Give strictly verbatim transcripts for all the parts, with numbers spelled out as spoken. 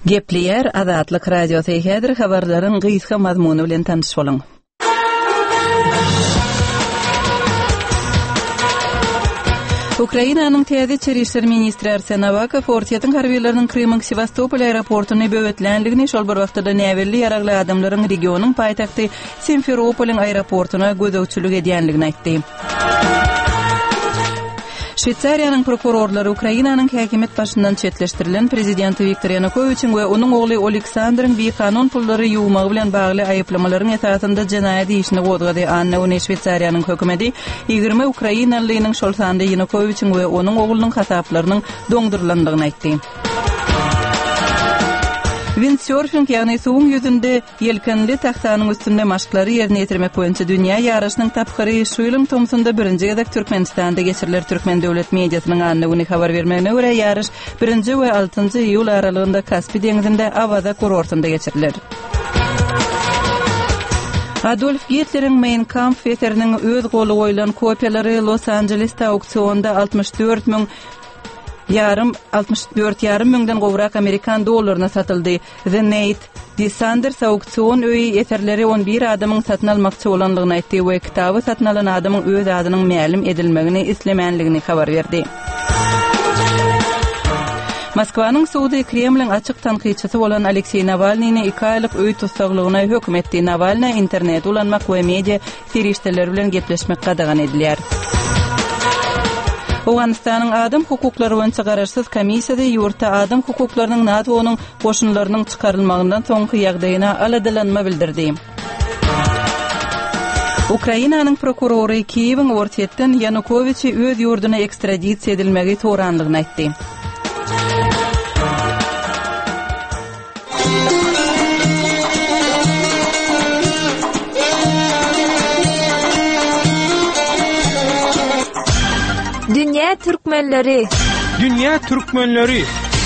Gepleyer Azatlyk radiosu eýär, habarlaryň gysga mazmuny bilen tanyş bolaň. Ukrainanyň täze Içeri işler ministri Arsen Avakov Ortiýatyň harbiýetleriniň Krymyň Sevastopol aeroportuny böwetlenligini şol bir wagtda näwerli ýaragly adamlaryň regionyň paýtagty Simferopoliň aeroportuna gözegçilik edýänligini aýtdy. Şweýçariýanyň prokurorlary Ukrainanyň häkimet başyndan çetleşdirilen prezidenti Viktor Yanukovyçyň we onuň ogly Oleksandryň bir kanun pullary ýuwmagy bilen bagly aýyplamalaryň esasynda jenaýat işini gozgady. Anna ony Şweýçariýanyň hökümeti ýygrimi Ukrainalynyň şol sanda Yanukovyçyň we onuň oglunyň hasaplarynyň doňdurlandygyny aýtdy. Windsurfing ýagny suwuň ýüzünde yelkenli tahtanyň üstünde maşklary ýerine ýetirmek boýunça dünýä ýaraşynyň taphyry Şuýlym Tomsonda birinji gezek Türkmenistanda geçiriler. Türkmen döwlet mediasynyň anlygyny habar bermegine görä ýaraş birinji we altynjy iýul aralygynda Kaspy deňizinde Avada kurortunda geçiriler. Adolf Hitler'in Mein Kampf eseriniň öz goly goýulan kopiýalary Los Angeles'ta auksionda altmış dört miň yarım altmış dört yarım müňden gowrak Amerikan dollaryna satyldy. The Nate D. Sanders auksion öýi eserleri on bir adamyň satyn almakçy bolanlygyny aýtdy we kitaby satyn alan adamyň öz adynyň mälim edilmegini islemänligini habar berdi. Moskwanyň Suudi Kremliň açyk tanqidçisi bolan Aleksey Navalnyny iki aýlyk öý tutsaglygyna hökm etdi. Navalny internet ulanmak we media serişdeleri bilen gepleşmek gadagan edilýär. Awganistanyň adam hukuklary boýunça garaşsyz komissiýada ýurtda adam hukuklarynyň NATO onuň goşunlarynyň çykarylmagyndan soňky ýagdaýyna aladylanma bildirdi. Ukrainanyň prokurory Kiýewiň Ortiýatdan Yanukovyçy öz ýurduna ekstradisiýa edilmegi toranlygyny aýtdy. Dünya Türkmenleri Dünya Türkmenleri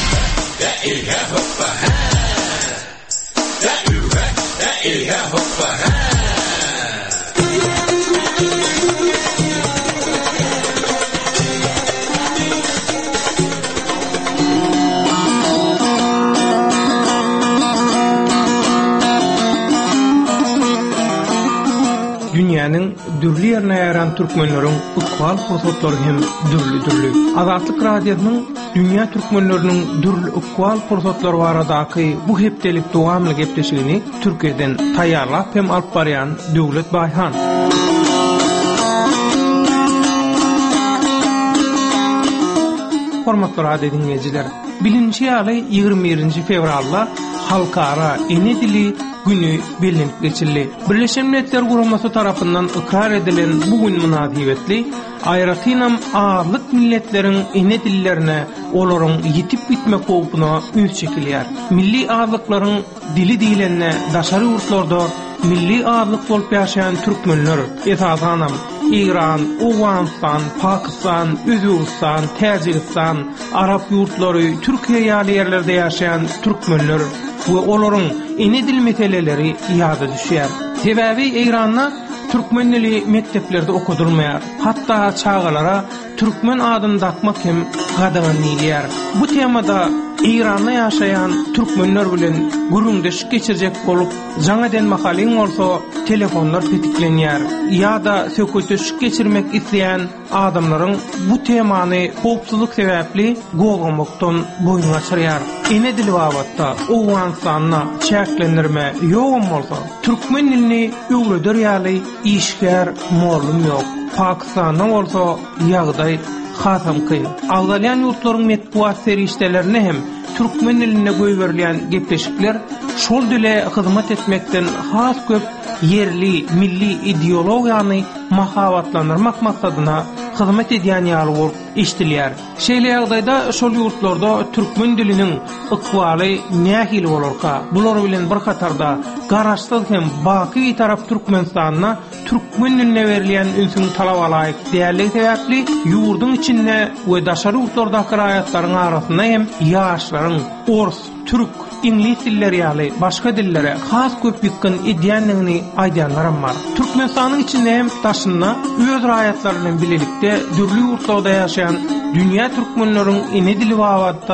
Dünýäniň dürli ýerine ýaran türkmenleriň ukwal fursatlary hem dürli-dürli. Azatlyk radiosynyň dünýä türkmenleriniň dürli ukwal fursatlary baradaky bu hepdelik dowamly gepleşigini Türkiýeden taýýarlap hem alyp barýan Döwlet Baýhan. Hormatly radio dinleýijiler, bilinçli ýaly ýygrimi birinji fevralda halkara ene dili günü belirlenip geçirildi. Birleşen Milletler Guramasy tarapyndan ikrar edilen bu gün münasibetli aýratynam ağırlyk milletleriň ene dillerine olaryň ýetip bitmek howpuna üns çekilýär. Milli ağırlyklaryň dili diýilende daşary ýurtlarda milli ağırlyk bolup ýaşaýan türkmenler esasanam İran, Awganistan, Pakistan, Özbekistan, Täjikistan, Arap ýurtlary, Türkiýe ýaly ýerlerde ýaşaýan türkmenler we olaryň ene dil meseleleri ýada düşýär. Sebäbi Iranda türkmen dili mekteplerde okudulmaýar. Hatda çağalara türkmen adyny takmak hem gadagan edilýär. Bu temada İran'da ýaşaýan türkmenler bilen gürüňdeşik geçirjek bolup, jaňadan makaleň bolsa telefonlar tetiklenýär. Ýa-da sökülteşik geçirmek isleýän adamlaryň bu temany howpsuzlyk sebäpli gowamakdan boyun açyrýar. Ene dili babatda Awganistanyna çäklendirme ýogum bolsa, türkmen dilini öwreder ýaly işgär molum ýok. Pakistanda bolsa ýagdaý hasam kyn. Awdalyan ýurtlaryň metbuat serişdelerine hem türkmen diline göýberilýän gepleşikler şol dile hyzmat etmekden has köp yerli milli ideologiýany mahabatlandyrmak maksadyna hyzmat edýän ýaly bolup iştilýär. Şeýle ýagdaýda şol ýurtlarda türkmen diliniň ykwaly nähil bolarka, bular bilen bir katarda garaşsyz hem baky tarap Türkmenistanyna türkmen diline berilýän ünsüň talap alaýyk däerli sebäpli ýurdun içinde we daşary ýurtlardaky raýatlaryň arasynda hem ýaşlaryň ors, türk, İngiliz dilleri ýaly başga dillere has köp ýykyn edýänligini aýdýanlar bar. Türkmenistanyň içinde hem daşyna öz raýatlary bilen bilelikde dürli ýurtlarda ýaşaýan dünýä türkmenleriň ene dili babatda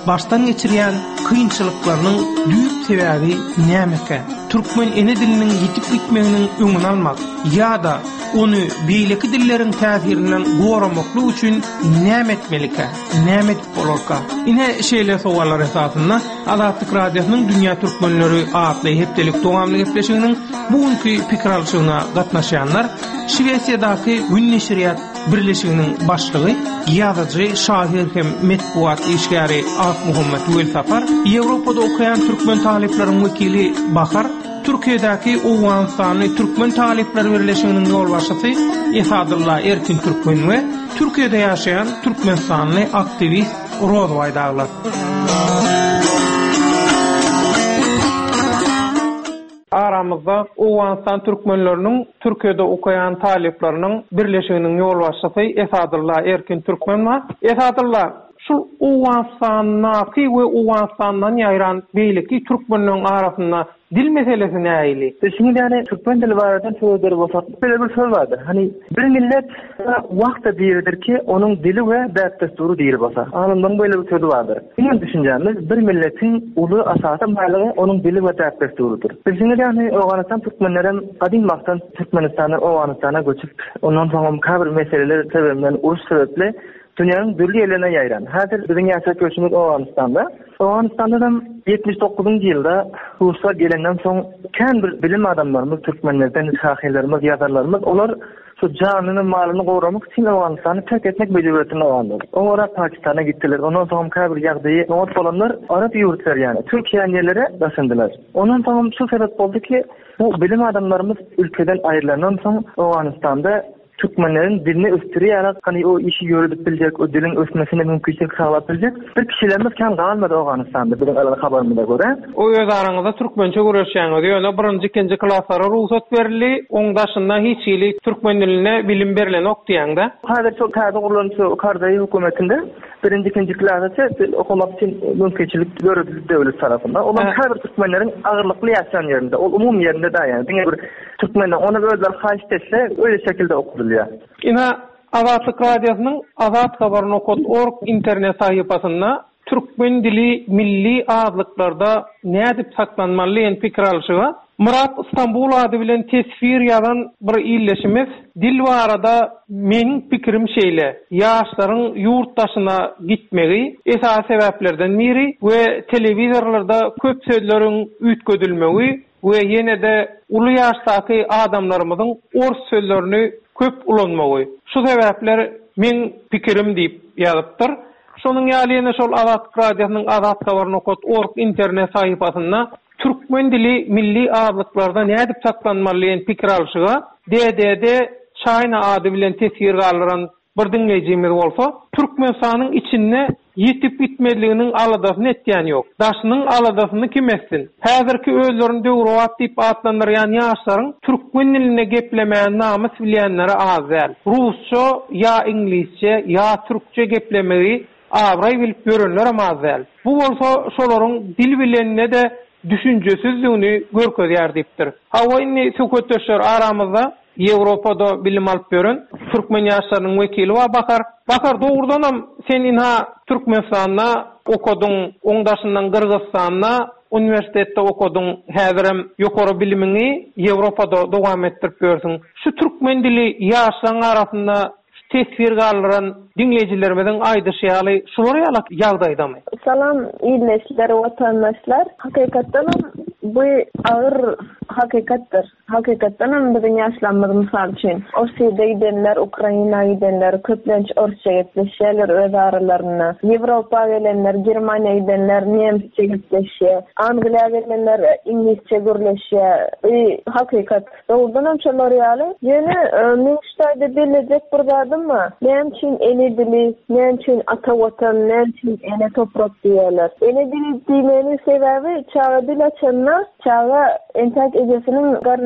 baştan geçirýän kynçylyklarynyň düýp sebäbi näme? Türkmen ene diliniň ýitip gitmeginiň öňüni almak ýa-da onu beýleki dilleriň täsirinden goramakly üçin näme etmelike? Näme edip bolarka? Ine şeýle sowallar esasynda Azatlyk Radiosynyň Dünýä Türkmenleri adly hepdelik dowamly gepleşiginiň bugünkü pikir alşygyna gatnaşýanlar Şwesiýadaky Gün Neşriyat birleşiginiň başlygy, ýazyjy, şahyr hem metbuat işgäri Ak Muhammed Welsapar, Ýewropada okuyan türkmen talipleriň wekili Bahar, Türkiýedäki Owganstany Türkmen Talipleri Birleşiginiň ýolbaşçysy Esadulla Erkin Türkmen we Türkiýede ýaşaýan türkmenstanly aktivist Rozway daglar. Aramızda Owganstan türkmenleriniň Türkiýede okuyan talipleriniň birleşiginiň ýolbaşçysy Esadulla Erkin Türkmen we Esadulla şu Owganstanyňky we Owganstandan ýaýran beýleki türkmenleriň arasynda dil meselesi näýili? Şimdi yani Türkmen dili barada söýleri bolsak, böyle bir söz vardır. Hani bir millet wagtda biridir ki onun dili we däpdesturi diýil bolsa. Anyndan böyle bir söz vardır. Benim düşünjämde bir milletin ulu asasy baýlygy onun dili we däpdesturidir. Şimdi yani Owganistan türkmenlerim gadim wagtdan Türkmenistandan Owganistana göçüp, ondan soň kabir meseleler sebäbinden uruş sebäpli dünýäniň dürli ýerlerine ýaýran. Häzir biziň ýaşap göçümüz Owganistanda. Owganistan'da yetmiş dokuzuncu ýylda Ruslar gelenden soň kän bir bilim adamlarymyz, türkmenlerden şahylarymyz, ýazarlarymyz, olar şu janyny, malyny goramak üçin Owganistany terk etmek mecburiýetinde bolýar. Olar Pakistana gitdiler. Ondan soň kabir ýagdaýy nowat bolanlar Arap ýurtlar ýani Türkiýe ýerlere daşyndylar. Ondan soň şu sebäp boldy ki, bu bilim adamlarymız ülkeden aýrylandan soň Owganistanda Türkmenlerin dilini östürýär, hani o işi ýöredip biljek, o dilin ösmesine mümkinçilik sagap biljek. Bir kişilerimiz kan galmady Owganistanda, biziň alan habarymyza görä. O öz araňyzda türkmençe görüşýäňiz, ýöne birinji, ikinji klaslara ruhsat berildi, oňdaşynda hiç ýyly türkmen diline bilim berilen okdiýanda. Häzir çok täze gurulan Kardaý hökümetinde birinji, ikinji klasda okumak üçin mümkinçilik görüldü döwlet tarapyndan. Olan her bir türkmenlerin agyrlykly ýaşaýan ýerinde, ol umum ýerinde da ýani. Diňe bir türkmenler ona özler haýyş etse, öyle şekilde okulýar. Ina Azatlyk Radiosynyň azat habar nokta org internet sahypasynda türkmen dili milli azlyklarda nädip saklanmaly diýen pikir alşyga Murat İstanbul ady bilen tesfir ýazan bir illeşimiz dil barada meniň pikirim şeýle ýaşlaryň ýurtdaşyna gitmegi esas sebäplerden biri we telewizorlarda köp sözleriň üýtgedilmegi we ýene de uly ýaşdaky adamlarymyzyň ors sözlerini köp ulanmagy. Şu sebäpler men pikirim diýip ýazypdyr. Şonuň ýalyna şol Azatlyk Radiosynyň azat habar nokta org internet sahypasynda türkmen dili milli azlyklarda nädip saklanmaly diýen pikir alşyga D D D Çayna ady bilen tesir galyran bir dinleýijimiz bolsa, Türkmenistanyň içinde yetip gitmediliginiň aladasyny etýän ýok. Daşynyň aladasyny kim etsin? Häzirki özlerini döwrewat diýip atlandyrýan ýaşlaryň türkmen diline geplemeýän namys bilýänleri az däl. Rusça ýa ingilisçe ýa türkçe geplemegi awray bilip görenler az däl. Bu bolsa şolaryň dil bilenine de düşünjesizligini görkezýär diýipdir. Hawa inni sökötdeşler aramyzda Ýewropada bilim alyp beren türkmen ýaşlarynyň wekili we Bakar. Bakar dogrudanam sen inha Türkmenistanda okudyň, oňdaşyndan Kyrgyzstanda universitetde okudyň, häzirem ýokary bilimini Ýewropada dowam etdirip bersiň. Şu türkmen dili ýaşlaryň arasynda tesir galyran dinleýijilerimizin aýdyşýaly şular ýalak ýagdaýdamy. Salam ýylyşlar, watandaşlar. Hakykatdan bu agyr hakykatdyr. Hakykatdan biziň ýaşlanmaz mysal üçin. Orsiýede gidenler, Ukrainaga gidenler, köplenç orsça gepleşýärler öz aralaryna. Ýewropa gelenler, Germaniýa gidenler, nemsçe gepleşýär. Angliýa gelenler, ingilisçe gürleşýär. E, hakykat. Dogrudan şolar ýaly. Ýene men şeýle bilecek bir zadymmy? Men üçin ene dili, men üçin ata watan, men üçin ene toprak diýerler. Ene dili diýmenin sebäbi çağa dil açanlar, çağa entek ejesiniň garny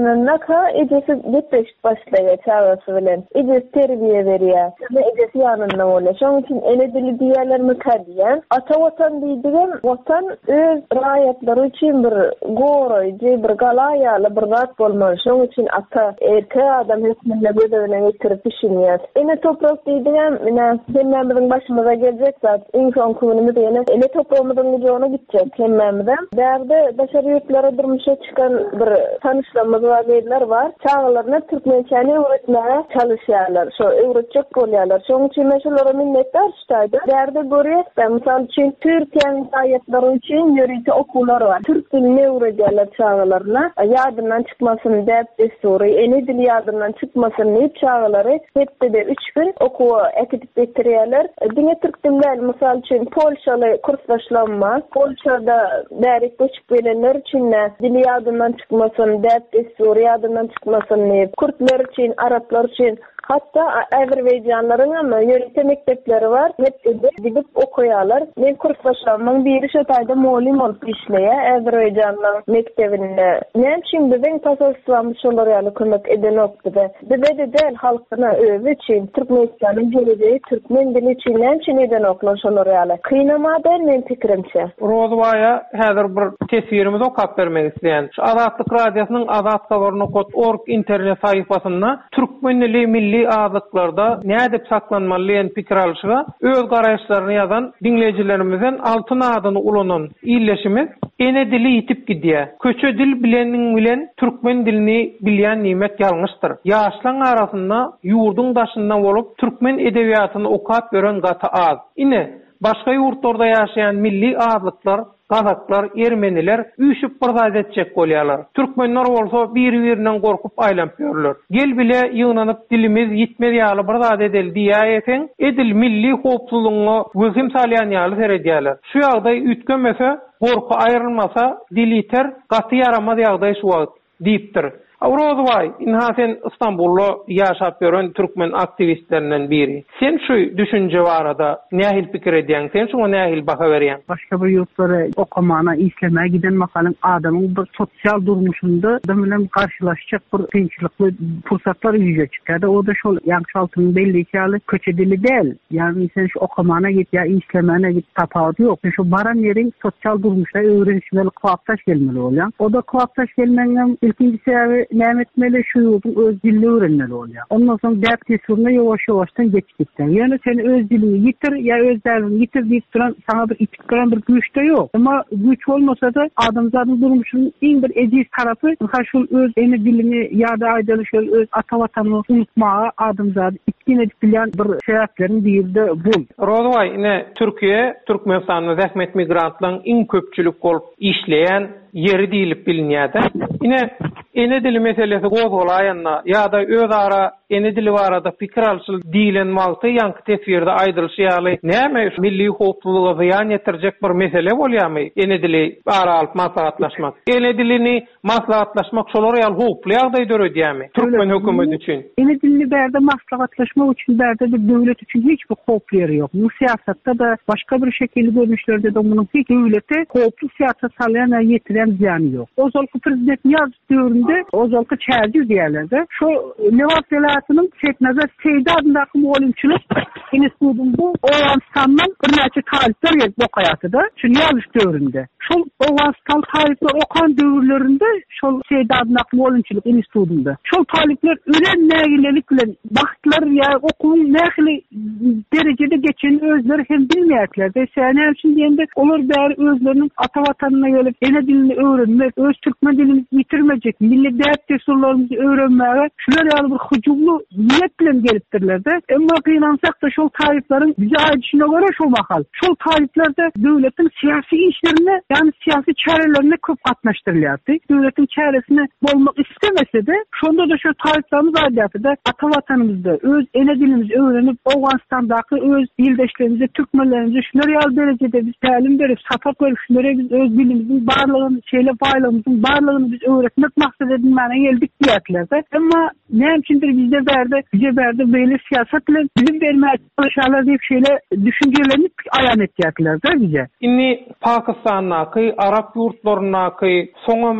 yanında ecesi gitmiş başlaya çağırsı bilen. Ecesi terbiye veriyor. Ve ecesi yanında oluyor. Şunun için ele dili diğerler mükadiyen. Ata vatan deydiğim vatan öz rayetleri için bir goroycu, bir galayalı bir zat olmalı. Şunun için ata erke adam hükmünle gödevine getirip işiniyor. Ene toprak deydiğim hemmemizin başımıza gelecek zat. İnsan kumunu diyene ele toprağımızın gücü ona gidecek hemmemizden. Derdi başarı yurtlara durmuşa çıkan bir tanışlarımız var, beyler var. Çağlarına Türkmençani öğretmeye çalışıyorlar. Şu öğretecek oluyorlar. Şunun için meşhurlara minnettar tutaydı. Derdi görüyoruz da misal için Türkiye'nin sayetleri için yürüyüşü okullar var. Türk dilini öğretiyorlar çağlarına. Yadından çıkmasını deyip desturu. Eni dili yadından çıkmasını deyip çağları hep de üç gün okuğu ekitip bitiriyorlar. Dine Türk diller misal için Polşalı kurslaşlanma. Polşa'da derik göçüp gelenler için dili yadından çıkmasını deyip desturu yadından çıkmasını deyip Kurtlar için, Araplar için hatta Azerbaycanların ama yörete mektepleri var. Hep de gidip okuyorlar. Ben kurslaşlanmanın bir iş ötayda mulim olup işleye Azerbaycanların mektebinde. Nem şimdi ben tasarruflanmış olur yani kırmak eden noktada. Dede de değil halkına öve için Türkmenistan'ın geleceği Türkmen dili için nem için eden oklaş olur yani. Kıynama değil men fikrimçe. Rozvaya hazır bir tesvirimiz okap vermek isteyen. Şu Azatlık Radyosu'nun azat kavarını kod nokta org internet sayfasında Türkmen dili milli azatlıklarda ne edip saklanmalıyan fikir alışıga öz garayışlarını yazan dinleyicilerimizin altın adını ulanan iyleşimiz ene dili yitip gidiyor. Köçe dil bilenin bilen Türkmen dilini bilyen nimet yalnızdır. Yaşlan arasında yurdun daşından olup Türkmen edebiyatını okap veren gata az. Ine başka yurtlarda yaşayan milli azlıklar Kazaklar, Ermeniler üýşüp bir edecek bolýarlar. Türkmenler bolsa bir-birinden gorkup aýlanpýarlar. Gel bile ýygnanyp dilimiz yitmedi ýaly bir zat edel diýäýeň, edil milli hopsuzlygyna gözüm salýan ýaly seredýärler. Şu ýagdaý ütgemese, gorku aýrylmasa, dil iter, gaty yaramaz ýagdaý şu wagt diýipdir. Awrozway, inhasen İstanbul'da yaşap gören Türkmen aktivistlerinden biri. Sen şu düşünce barada nähil pikir edýäň, sen şuna nähil baha berýän? Başka bir yurtlara okumana, islemeye giden makalın adamın bir sosyal durmuşunda da karşılaşacak bir kıyınçılıklı fırsatlar yüze çıkardı. O da şu yanlış altının belli ki köçe dili değil. Yani sen şu okumana git ya islemene git tapağı yok. Şu baran yerin sosyal durmuşta öğrenişmeli kuaptaş gelmeli olan. O da kuaptaş gelmenin ilkinci sebebi näme etmeli şu yurdun öz dilini öğrenmeli oluyor. Ondan sonra dert tesuruna yavaş yavaştan geçtikten. Yani sen öz dilini yitir ya öz dilini yitir deyip duran sana bir itik duran bir güç de yok. Ama güç olmasa da adamzadın durmuşunun en bir eziz tarafı ha şu öz eni dilini ya da aydalı şöyle öz atavatanını unutmağa adamzad itkin edip bilen bir sebeplerin bir de bu. Rozvay, ine Türkiye, Türkmenistan'ın zahmet migrantların en köpçülük olup işleyen yeri diýilip bilinýärdi. Ine ene dili meselesi gozgolaýanna ýa-da öz ara ene dili barada pikir alşyl diýilen malty ýanky tesvirde aýdylşy ýaly näme milli hukuklyga ziýan ýetirjek bir mesele bolýarmy? Ene dili bara alyp maslahatlaşmak. Ene dilini maslahatlaşmak şolar ýaly hukukly ýagdaý döredýärmi? Türkmen hökümeti üçin. Ene dilini berde maslahatlaşmak üçin berde de döwlet üçin hiç bir hukuk ýeri ýok. Bu siýasatda da başga bir şekilde görünüşlerde de munyň hiç döwlete hukukly siýasat salýan ýetiren ziýany ýok. O zalky prezident ýaz döwründe o zalky çäzi diýerler. Şu Lewat Selahatynyň Çetnazar Seydi adyndaky mugallimçilik institutunda Oğuzstandan bir näçe talipler gelip okaýatdy. Şu ýalyş döwründe. Şol Oğuzstan talipler okan döwürlerinde şol Seydi adyndaky mugallimçilik institutunda. Şol talipler ölen nägilelik bilen baktlar ýa okuwy nähili derejede geçeni özleri hem bilmeýärler. Sen üçin diýende olar bäri özleriniň ata watanyna gelip ene dilini öğrenmek, öz Türkmen dilini yitirmeyecek, milli dert desurlarımızı öğrenmeye şular ýaly bir hücumlu niyet bilen gelipdirler de. Emma kıynansak da şol taýiplerin bize aýdyşyna göre şol mahal. Şol taýipler de döwletin siyasi işlerine, yani siyasi çarelerine köp gatnaşdyrylýardy. Döwletin çaresine bolmak istemese de şonda da şu taýiplerimiz aýdýardy da ata watanymyzda öz ene dilimizi öğrenip Awganstandaky öz ildeşlerimize, Türkmenlerimize şular ýaly derejede biz tälim berip, sapak berip şunlara biz öz dilimizin barlığını, şeyle faylamızın barlığını biz öğretmek maksat edilmene geldik diýerler. Ama ne üçindir bizde berde, bize berde böyle siyaset ile bilim vermeye çalışarlar diye şeyle düşüncelerini ayan etdiýerler de bize. Inni Pakistan'naky, Arap yurtlarynaky, soňam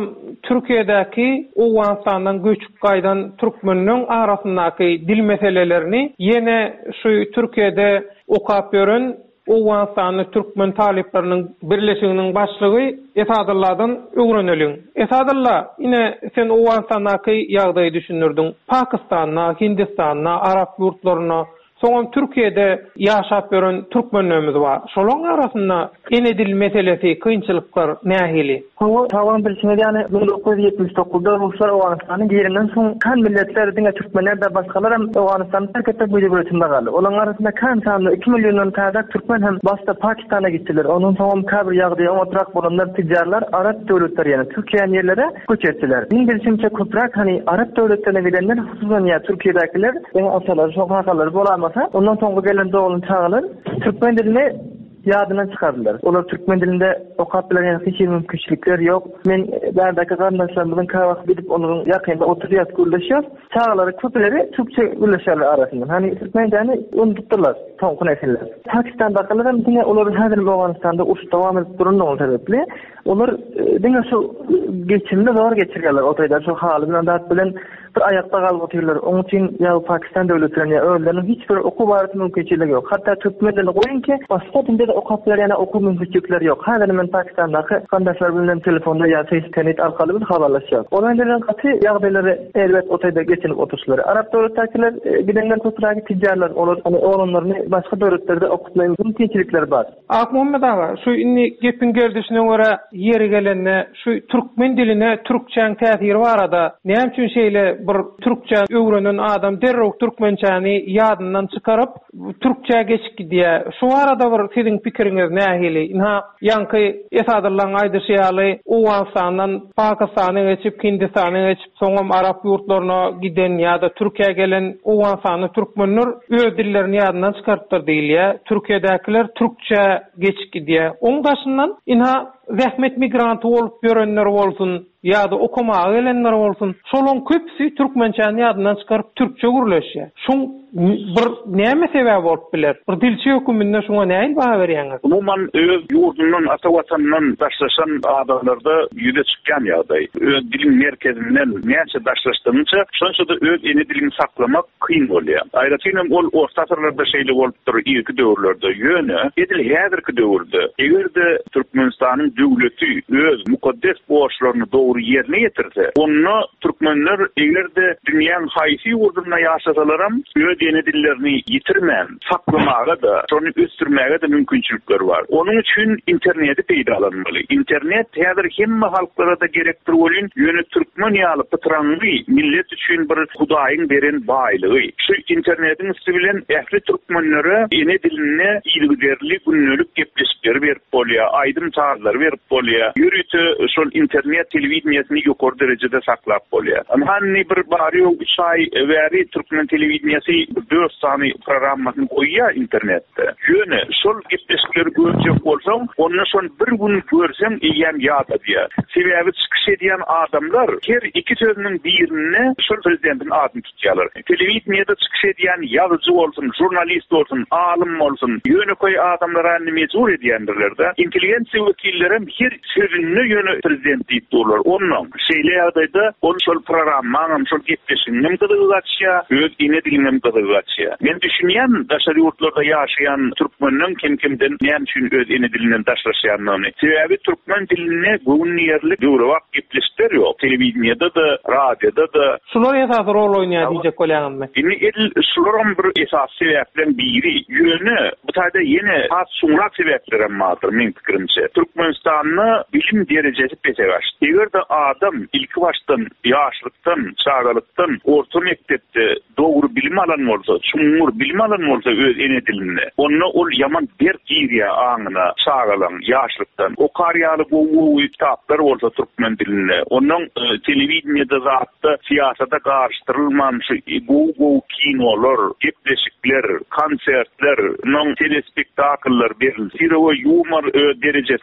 Türkiýedäki Owganstandan göçüp gaýdan türkmeniniň arasyndaky dil meselelerini ýene şu Türkiýede okap ýören Owganstanyň türkmen talipleriniň birleşiginiň başlygy Esadullah'dan öwreneliň. Esadullah, ine sen Owganstandaky ýagdaýy düşünürdiň. Pakistanyna, Hindistanyna, Arap ýurtlaryna, soňam Türkiýede ýaşap ýören türkmenlerimiz bar. Şolaň arasynda ene dil meselesi, kynçylyklar nähili? Hawa tawan bilşine ýani bin dokuz yüz ýetmiş dokuzda Ruslar Owganstanyň ýerinden soň kan milletler diňe türkmenler de başgalar hem Owganstany terk etmek mecburiyetinde galy. Olaň arasynda kan sanly iki milliondan taýdak türkmen hem başda Pakistana gitdiler. Onuň soňam kabir ýagdaýy otrak bolanlar tijarlar Arap döwletleri ýani Türkiýe ýerlere göç etdiler. Min bilşimçe köprak hani Arap döwletlerine gidenler hususan ýa Türkiýedekiler ýa asalar, şokalar bolamasa ondan soňra gelen dogulun çağılar türkmen diline ýadyna çykardylar. Olar türkmen dilinde okap bilen hiç mümkinçilikler ýok. Men bärdäki gardaşlarymyzyň kawak bilip olaryň ýakynda oturýar gürleşýär. Çağlary köpleri Türkçe gürleşýärler arasynda. Hani türkmen dilini unutdylar, soňky nesiller. Pakistandakylar hem diňe olar häzir Owganstanda uruş dowam edip durýan sebäpli olar diňe şu geçimde zor geçirýärler. Otaýda şu haly bilen dat bilen bir ayakta galyp oturýarlar. Onuň üçin ýa Pakistan döwletlerine öwrüleriniň hiç bir okuw barasy mümkinçiligi ýok. Hatda türkmen dilini goýunki, başga dilde de okap ýa-da okuw mümkinçilikleri ýok. Häzir men Pakistandaky gandaşlar bilen telefonda ýa internet arkaly bir habarlaşýar. Olanlardan gaty ýagdaýlary elbet otaýda geçinip oturşlar. Arap döwletlerler gidenler köpürägi tijarlar olar, hani oğlanlaryny başga döwletlerde okutma mümkinçilikleri bar. Ak Muhammed aga, şu inni gepin gerdişine göre yeri gelenne şu türkmen diline türkçäň täsiri barada näme üçin şeýle bir türkçe öwrenen adam derrek türkmençäni ýadyndan çykaryp türkçe geçip diýe. Şu arada bir siziň pikiriňiz nähili? Inha ýanky Esadullah'yň aýdyşýaly Owganstandan Pakistana geçip Hindistana geçip soňam Arap ýurtlaryna giden ýa-da Türkiýe gelen Owganstanyň türkmenler öz dillerini ýadyndan çykartypdyr diýilýär. Türkiýedekiler türkçe geçip diýe. Oň başyndan inha zähmet migranty bolup ýörenler bolsun ýa-da okumaga gelenler bolsun, şolaň köpsi türkmençäni ýadyndan çykaryp türkçe gürleşýär. Şoň bir näme sebäp bolup biler? Bir dilçi höküminde şoňa näil baha berýäňiz? Umuman öz ýurdundan, ata watanynyň daşlaşan adamlarda ýüze çykýan ýagdaý. Öz dilin merkezinden näçe daşlaşdymça, şonça da öz ene dilini saklamak kyn bolýar. Aýratynam ol orta asyrlarda şeýle bolup dur, ilki döwürlerde ýöne, edil häzirki döwürde. Egerde Türkmenistanyň döwleti öz mukaddes borçlaryny dogry ýerine ýetirse, onu türkmenler egerde dünýäň haýsy ýurduna ýaşasalar hem öz ene dillerini ýitirmän, saklamaga da, şonu ösdürmäge de mümkinçilikler bar. Onuň üçin interneti peýdalanmaly. Internet häzir hemme halklara da gerekdir bolýan, ýöne türkmen ýaly pytranly millet üçin bir Hudaýyň beren baýlygy. Şu internetiň üstü bilen ähli türkmenlere ene diline ýylgyderli günnelik gepleşikler berip bolýar, aýdym çağlar berip bolýar. Ýürüte şol internet telewizionyasy ýokary derejede saklap bolýar. Hanny bir bary üç ay bäri türkmen telewizionyasy dört sany programmasyny goýýar internetde. Ýöne şol gepleşikler görjek bolsaň, onu şol bir gün görsem ýem ýada diýär. Sebäbi çykyş edýän adamlar her iki sözüniň birini şol prezidentin adyny tutýarlar. Telewizionyada çykyş edýän ýazyjy bolsun, jurnalist bolsun, alim bolsun, ýöne koý adamlara mejbur edýändirler-de. Intelligensiýa wekilleri her sözüni ýöne prezident diýip durlar. Ondan şeýle ýagdaýda ol şol programmanyň şol gepleşiginem gyzygatýar, öz ene dilinem gyzygatýar. Men düşünýän daşary ýurtlarda ýaşaýan türkmenniň kim-kimden näme üçin öz ene dilinden daşlaşýanyny. Sebäbi türkmen diline göwnýerlik döwrewak gepleşikler ýok. Telewizionyada da, radioda da. Şular esas rol oýnaýar diýjek bolýarmy? Indi edil şularyň bir esas sebäplerden biri ýöne bu taýda ýene has suňrak sebäpler hem bardyr men pikirimçe. Türkmenistanyny bilim derejesi pesegaş. Egerde adam ilki başdan ýaşlykdan, çağalykdan orta mekdepde dogry bilim alan bolsa, çuňur bilim alan bolsa öz ene dilinde, onu ol ýaman bir girýär aňyna, çağalan ýaşlykdan. O karýaly bu kitaplar bolsa türkmen dilinde, onuň e, telewizionyada zatda siýasata garşdyrylmamış bu bu kinolar, gepleşikler, konsertler, non telespektakllar berildi. Sirwe humor e, derejesinde bolsa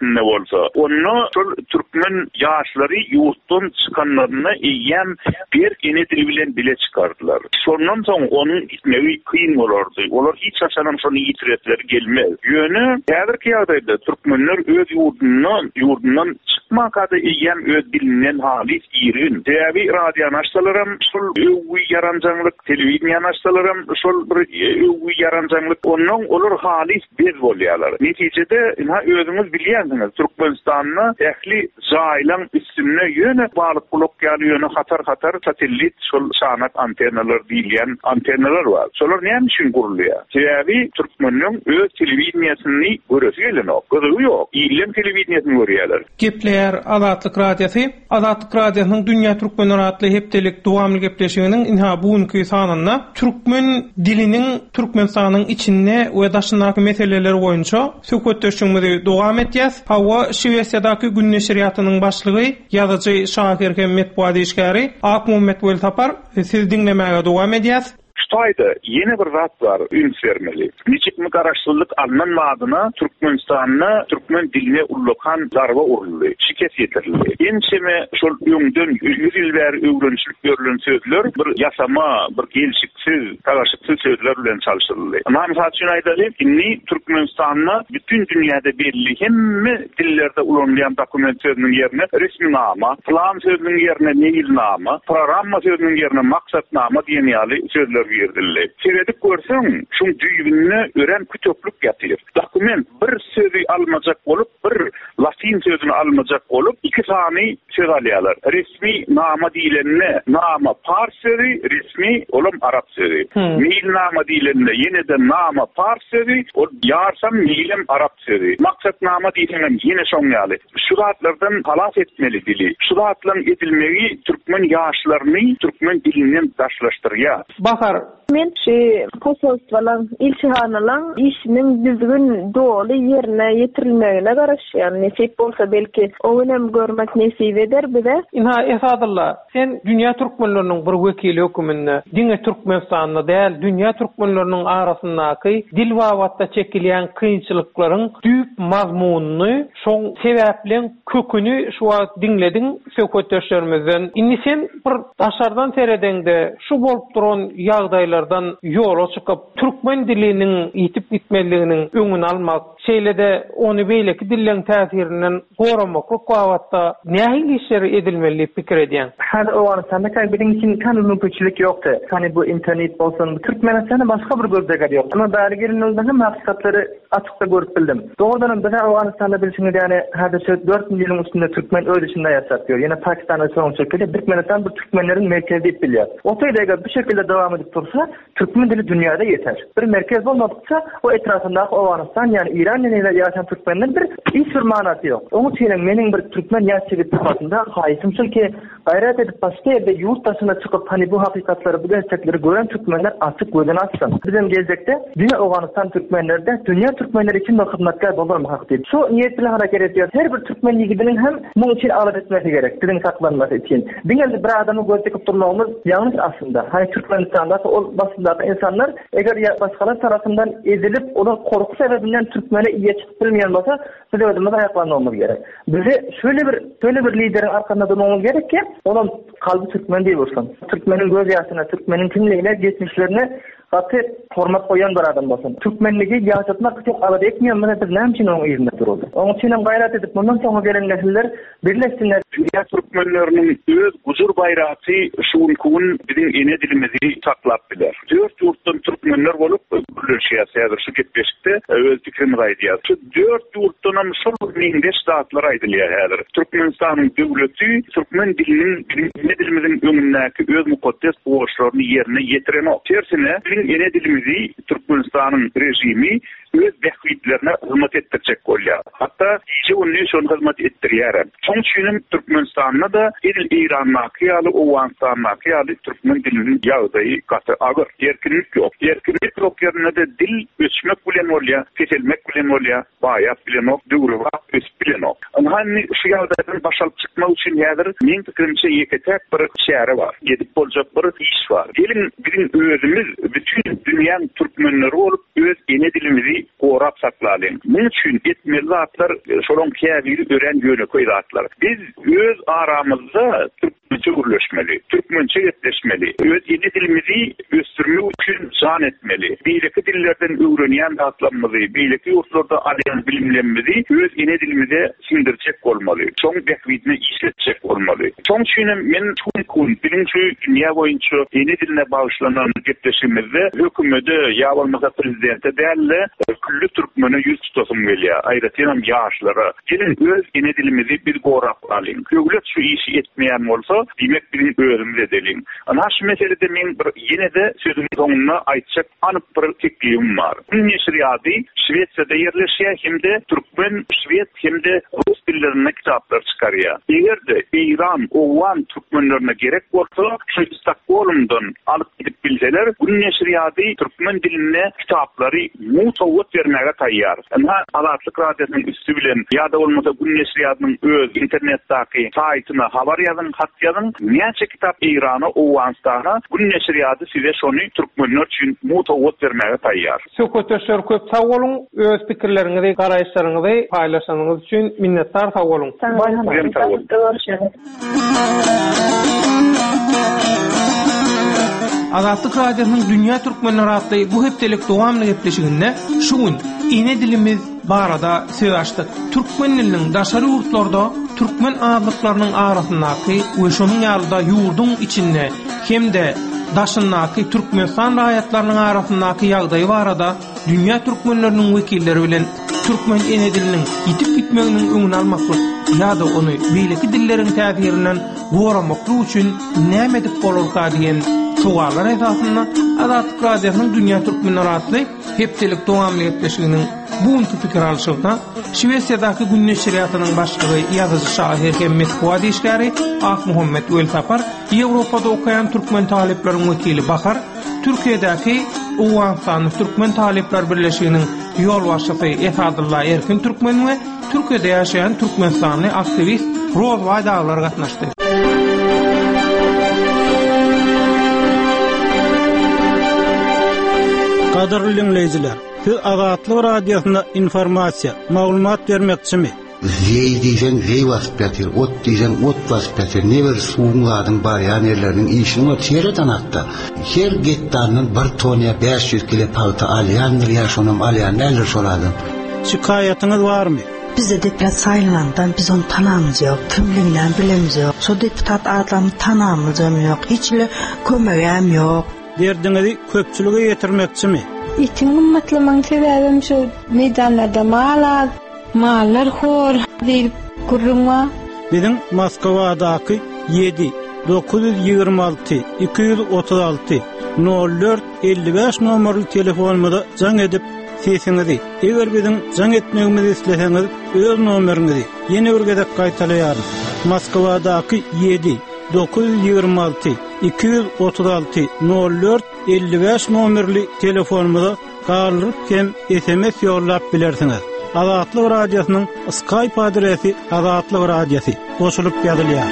bolsa, onu şol türkmen ýaşlary ýurtdan çykanlaryna eýem bir ene dil bilen bile çıkardılar. Şondan soň onu gitmegi kıyın bolardy. Olar hiç açanam şonu ýitiretler gelmez. Ýöne häzirki ýagdaýda türkmenler öz ýurdundan ýurdundan çykmakady eýem öz dilinden halis ýerin. Täbi radio naşdalaram şol öwgi ýaranjanglyk, telewizion naşdalaram şol bir öwgi ýaranjanglyk onuň olar halis bez bolýarlar. Netijede ha özüňiz bilýärsiňiz, Türkmenistanyny ähli jaýlan üstüne ýöne balyk blokýary ýöne hatar-hatar satellit şol şanak antennalar diýilýän antennalar bar. Şolar näme üçin gurulýar? Täbi türkmenliň öz telewizionyny göresi gelenok. Gözi ýok. İlem telewizionyny görýärler. Gepler Azatlyk radiosu, Azatlyk radiosynyň dünýä türkmenler adly hepdelik dowamly gepleşiginiň inha bugunky sanyna türkmen diliniň Türkmenistanyň içinde we daşyndaky meseleler boýunça söhbetleşigimizi dowam etýäs. Hawa Şweýçardaky gün neşriýatynyň başlygy ýazyjy Şakir Hemmet Boğazişgäri Ak Muhammed Wel tapar. Siz dinlemäge dowam edýäs. Xitoyda yeni bir zat var, üns vermeli. Niçik mi garaşsızlık alınmadyna Türkmenistanyna Türkmen diline ullakan zarba uruldy, şikes yetirildi. Ençeme şol öňden yüz ýyl bäri öwrençilik görülen sözler bir ýasama, bir gelşiksiz, garaşyksız sözler bilen çalşyryldy. Ama misal üçin aýdaly, inni Türkmenistanyna bütün dünýäde belli hemme dillerde ulanýan dokument sözüniň ýerine resmi nama, plan sözüniň ýerine neil nama, programma sözüniň ýerine maksatnama diýen ýaly sözler verdiler. Seredip görsen, şun düýbünne ören kütöplük ýatyr. Dokument bir sözü almajak bolup, bir latin sözünü almajak bolup, iki sany söz alýarlar. Resmi nama diýilenne nama pars sözü, resmi olam arap sözü. Hmm. Mail nama diýilenne ýene de nama pars sözü, o ýarsam mailem arap sözü. Maksat nama diýilenne ýene şoň ýaly. Şu zatlardan halas etmeli dili. Şu zatlaryň edilmegi türkmen ýaşlaryny türkmen dilinden daşlaşdyrýar. Bakar Men şu posolstwalan, ilçihanalan işinin düzgün doğru yerine yetirilmegine garaşýan. Nesip bolsa belki o önem görmek nesip eder bize. Inha esadalla, sen dünýä türkmenleriniň bir wekili höküminde, diňe Türkmenistanyna däl, dünýä türkmenleriniň arasyndaky dil wagtda çekilýän kynçylyklaryň düýp mazmunyny, şoň sebäplen köküni şu wagt dinlediň söhbetleşlerimizden. Indi sen bir daşardan seredende şu bolup duran ýagdaýlar yola çıkıp Türkmen dilinin itip gitmeliginin öňüni almak, şeýlede onu beýleki dilleň täsirinden goramak wagtda nähili işler edilmeli pikir edýän. Her o anında kay bilen için kanun köçülük ýokdy. Hani bu internet bolsun, Türkmenistanyň başga bir gözlegi ýok. Ama bärgerinden maksatlary açykda görüp bildim. Doğrudan bize o anında bilişini ýani häzirçe dört milyon üstünde Türkmen öz içinde ýaşaýar. Ýene Pakistanda soň çekilip Türkmenistan bu Türkmenleriň merkezi diýip bilýär. O taýda bu şekilde dowam edip dursa Türkmen dili dünyada yeter. Bir merkez olmadıkça o etrafındaki Afganistan yani İran ile yaşayan Türkmenlerin bir hiç bir manası yok. Onun için benim bir Türkmen yaşçılık tutmasında hayatımsıl ki gayret edip başka yerde yurt dışına çıkıp hani bu hakikatları, bu gerçekleri gören Türkmenler açık gözünü açsın. Bizim gelecekte dünya Afganistan Türkmenleri de dünya Türkmenleri için de hizmetkar olmak hak değil. Şu niyetli hareket ediyor. Her bir Türkmen yiğidinin hem bunun için alet etmesi gerek. Dilin saklanması için. Dünyada bir adamı gözlekip durmamız yanlış aslında. Hani Türkmenistan'da o basında insanlar eğer başkaları tarafından ezilip onun korku sebebinden Türkmen'e iyiye çıkıp bilmeyen olsa biz ödümüz ayaklanmamız gerek. Bize şöyle bir şöyle bir liderin arkasında durmamız gerek ki onun kalbi Türkmen değil olsun. Türkmen'in göz yaşına, Türkmen'in kimliğine, geçmişlerine katı format koyan bir adam olsun. Türkmenliği yaşatmak çok alıp etmeyen bana biz ne için onun izinde duruldu. Onun için gayret edip bundan sonra gelen nesiller birleşsinler. Dünya Türkmenlerinin öz guzur bayrağı şuun kuun bizim ene dilimizi saklap biler. Dört yurttan Türkmenler olup birleşiyor. Şu gitbeşikte öz fikrini aydiyar. Şu dört yurttan şol mindeş dağıtlar aydılıyor. Türkmenistan'ın devleti Türkmen dilinin ene dilimizin önündeki öz mukaddes boğuşlarını yerine getiren o. Tersine ene dilimizi Türkmenistan'ın rejimi öz behvitlerine hizmet ettirecek oluyor. Hatta iyice onun için hizmet ettiriyaren. Sonuçta Türkmenistan'da da il İran'daki yalı Oğuzstan'daki yalı Türkmen dilinin yağdayı katı ağır. Erkinlik yok. Erkinlik yok yerine de dil ölçmek bilen olya, kesilmek bilen olya, bayat bilen ok, dugruva ös bilen ok. Ama hani şu yağdaydan başalıp çıkmak için yadır, men fikrimce yeketek bir şehre var. Yedip olacak bir iş var. Gelin bizim özümüz bütün dünyanın Türkmenleri olup öz ene dilimizi korap saklayalım. Bunun için etmeli atlar şolon kıyafiri öğren yönü koydu atlar. Biz öz aramızda Türkmençe urleşmeli, Türkmençe yetleşmeli, öz ene dilimizi östürmek için can etmeli. Birlikte dillerden öğreniyen dağıtlanmalı, birlikte yurtlarda arayan bilimlenmeli, öz ene dilimize sindirecek olmalı. Son bekvidine işletecek olmalı. Son için men çoğun birinci dünya boyunca ene diline bağışlanan yetleşimizde hükümede ya olmasa prezidente değerli küllü Türkmen'e yüz tutasım geliyor. Ayrıca yaşlara. Gelin öz ene dilimizi bir korap alayım. Kögület şu işi etmeyen olsa demek bizim özümüz edelim. Ama şu meselede men yine de sözümün sonuna aytacak anıp bir teklifim var. Bunun neşriyatı Şveçya'da yerleşiyor hem de Türkmen, Şvet hem de Rus dillerine kitaplar çıkarıyor. Eğer de İran, Oğuzhan Türkmenlerine gerek olsa şu Stockholm'dan alıp gidip bilseler bunun neşriyatı Türkmen diline kitapları mutavvat vermeye tayyar. Ama Azatlık Radyosu'nun üstü bilen ya da olmasa bunun neşriyatının öz internetteki saytına haber yazın, hat yazın. Niyece kitap İran'a, Oğuzhan'a bunun neşriyatı size şunu Türkmenler için mutavvat vermeye tayyar. Söküteşler köp sağ olun. Öz fikirlerinizi, garayışlarınızı paylaşanınız için minnettar sağ olun. Bayram sağ olun. Azatlyk Radyosu'nun Dünya Türkmenleri adlı bu heptelik dowamly gepleşiginde şu gün ene dilimiz barada söz açtık. Türkmen dilinin daşary ýurtlarda Türkmen adlyklarynyň arasyndaky we şonuň ýalda ýurdun içinde hem de daşyndaky Türkmenistan raýatlarynyň arasyndaky ýagdaý barada dünya türkmenleriniň wekilleri bilen Türkmen ene diliniň ýitip gitmeginiň öňüni almakly ýa-da ony beýleki dilleriň täsirinden goramakly üçin näme edip bolarka diýen suallar esasında Azatlyk Radyosu'nun Dünya Türkmenleri adlı heptelik dowamly gepleşiginiň bugunky pikir alşygynda Şweýçardaky gün neşriýatynyň başlygy ýazyjy şahyr hem Meskuwa diýişgäri Ak Muhammed Weltapar, Ýewropada okaýan türkmen talepleriň wekili Bahar, Türkiýedäki Oğuzhan Türkmen Talepler Birleşiginiň ýolbaşçysy Esadulla Erkin Türkmen we Türkiýede ýaşaýan türkmenistany aktivist Rozwa daglar gatnaşdy. Qadarly dinleýijiler, siz Azatlyk Radiosyna informasiýa, maglumat bermekçimi? Zey diýsen zey wasyp ýatyr, ot diýsen ot wasyp ýatyr. Neber suwladyň bar ýanerleriň işini çeýreden atdy. Her getdandan bir toniýa beş yüz kilo palta alýandyr, ýaşonam alýan näler şoladym. Şikayatyňyz barmy? Bizde deputat saylanandan biz onu tanamız yok, kimliğinden bilemiz yok. So deputat adlamı tanamız yok, hiçle kömegem yok. Derdinizi köpçülüge yetirmekçimi? İtin ümmetlemen sebebim şu meydanlarda malar, malar hor, deyip kurruma. Bizim Moskova'daki yedi dokuz yüz yirmi altı iki yüz otuz altı nol dört elli beş numaralı telefonumda can edip sesinizi. Eğer bizim can etmemizi isterseniz öz numarınızı yeni bir gedek kaytalayarız. Moskova'daki yedi dokuz yüz yirmi altı iki yüz otuz altı nol dört elli beş numaralı telefonumda kaldırıp hem S M S yollap bilersiniz. Azatlyk Radyosu'nun Skype adresi Azatlyk Radyosu. Koşulup ýazylýar.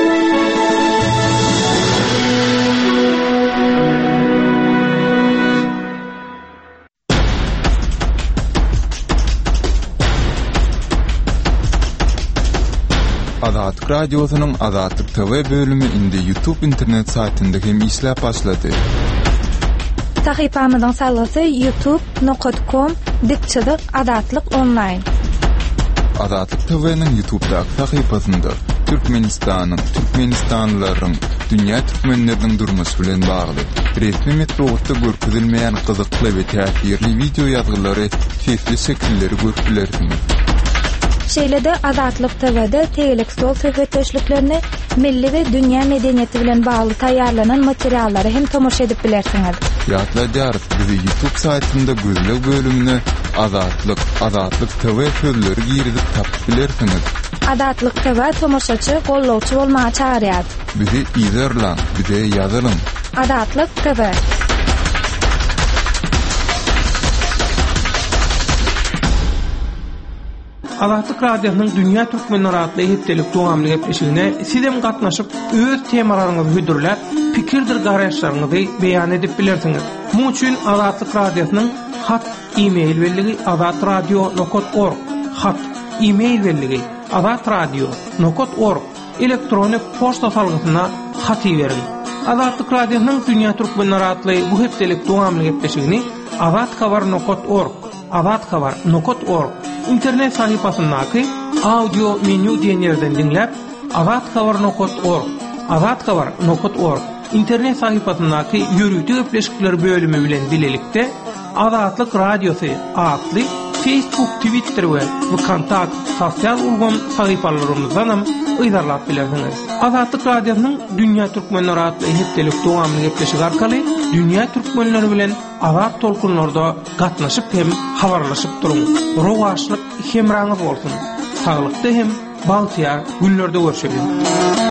Azatlyk Radyosu'nun Azatlyk T V bölümü indi YouTube internet saytynda hem işläp başlady. Sahypamyzyň salasy youtube nokta com dikçilik Azatlyk online. Azatlyk T V'nin YouTube'daky sahypasynda Türkmenistanyň, Türkmenistanlylaryň, dünýä türkmenleriniň durmuşy bilen bagly resmi metodda görkezilmeýän gyzykly we täsirli video ýazgylary, çeşitli şekilleri görüpilersiňiz. Şeýlede Azatlyk T V'de tegelik sol söhbetdeşliklerini milli we dünýä medeniýeti bilen bagly taýýarlanan materiallary hem tomoşa edip bilersiňiz. Ýatlaýarys, bizi YouTube saytynda gözlek bölümine Azatlyk, Azatlyk T V sözleri girizip tapyp bilersiňiz. Azatlyk T V tomoşaçy gollawçy bolmagy çağırýar. Bizi izlerler, bize ýazylyň. Azatlyk T V. Azatlyk radiosynyň dünýä türkmenleri adly hepdelik dowamly gepleşigine sizem gatnaşyp öz temalaryňyzy hödürläp, pikirdir garaşlaryňyzy beýan edip bilersiňiz. Muň üçin Azatlyk radiosynyň hat e-mail berligi azatradio nokta org, hat e-mail berligi azatradio nokta org, elektronik poçta salgysyna hat berin. Azatlyk radiosynyň dünýä türkmenleri adly bu hepdelik dowamly gepleşigini azathabar nokta org, azathabar nokta org internet sayfasyndaky audio menü diýenlerden dinläp azathabar nokta org, azathabar nokta org internet sayfasyndaky ýürüýdi gepleşikler bölümi bilen bilelikde Azatlyk Radiosy adly Facebook, Twitter we Kontakt sosial ulgam sayfalarymyzdan hem ýydarlap bilersiňiz. Azatlyk Radiosynyň dünýä türkmenleri adly hepdelik dowamly gepleşigi arkaly dünýä türkmenleri bilen azat tolkunlarda gatnaşyp hem habarlaşyp duruň. Rowaşlyk hemraňyz bolsun. Saglykda hem baltyar günlerde görüşelim.